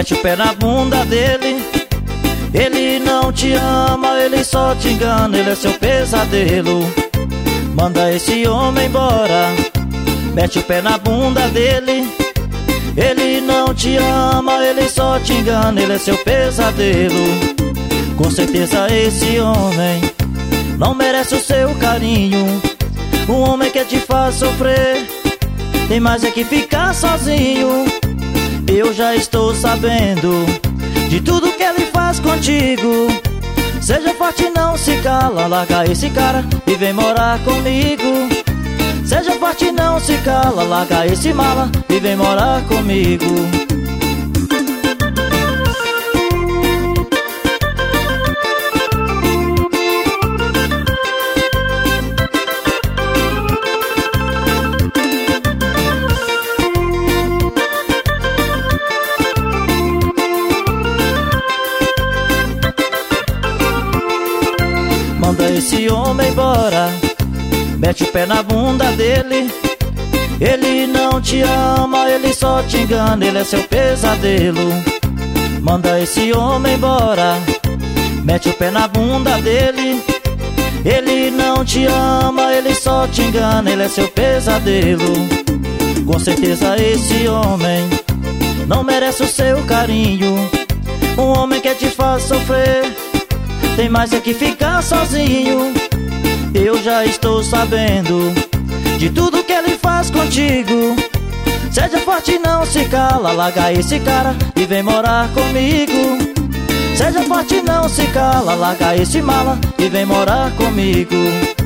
mete o pé na bunda dele. Ele não te ama, ele só te engana, ele é seu pesadelo. Manda esse homem embora, mete o pé na bunda dele. Ele não te ama, ele só te engana, ele é seu pesadelo. Com certeza esse homem não merece o seu carinho. Um homem que te faz sofrer, tem mais é que ficar sozinho. Eu já estou sabendo de tudo que ele faz contigo. Seja forte, não se cala, larga esse cara e vem morar comigo. Seja forte, não se cala, larga esse mala e vem morar comigo. Manda esse homem embora, mete o pé na bunda dele. Ele não te ama, ele só te engana, ele é seu pesadelo. Manda esse homem embora, mete o pé na bunda dele. Ele não te ama, ele só te engana, ele é seu pesadelo. Com certeza esse homem não merece o seu carinho. Um homem que te faz sofrer, tem mais é que ficar sozinho. Eu já estou sabendo de tudo que ele faz contigo. Seja forte, não se cala, larga esse cara e vem morar comigo. Seja forte, não se cala, larga esse mala e vem morar comigo.